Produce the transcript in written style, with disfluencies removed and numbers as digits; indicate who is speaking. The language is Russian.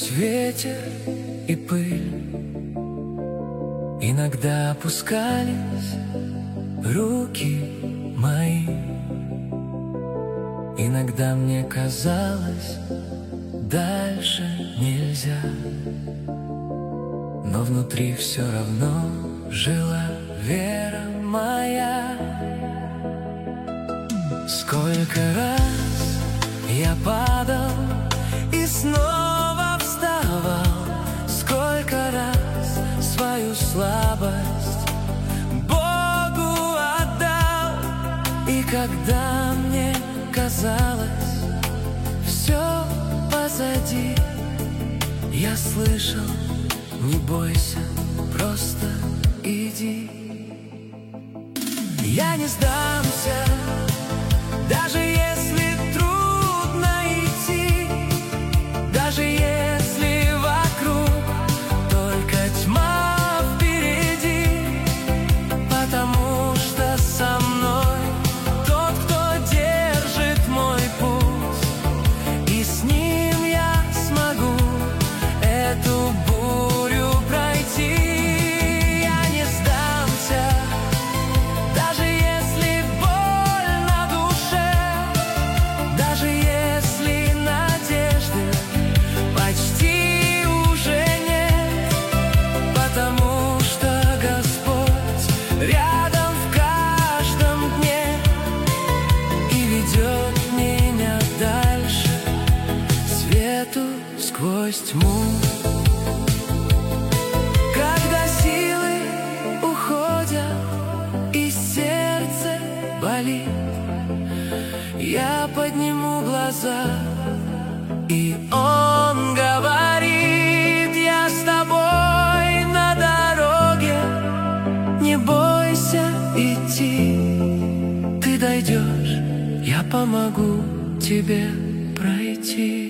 Speaker 1: Сквозь ветер и пыль иногда опускались руки мои. Иногда мне казалось, дальше нельзя, но внутри все равно жила вера моя. Сколько раз я падал и снова вставал, сколько раз свою слабость Богу отдал. И когда мне казалось, все позади, я слышал: не бойся, просто иди. Я не сдамся, даже если трудно идти, даже если вокруг только тьма впереди, потому что со мной тот, кто держит мой путь, и с ним я смогу эту бурю пройти. Я не сдамся, даже если боль на душе, даже если надежды почти уже нет, потому что Господь рядом в каждом дне и ведет меня дальше, свету сквозь тьму. Когда силы уходят и сердце болит, я подниму глаза, и Он говорит: я с тобой на дороге, не бойся идти, ты дойдешь, я помогу тебе пройти.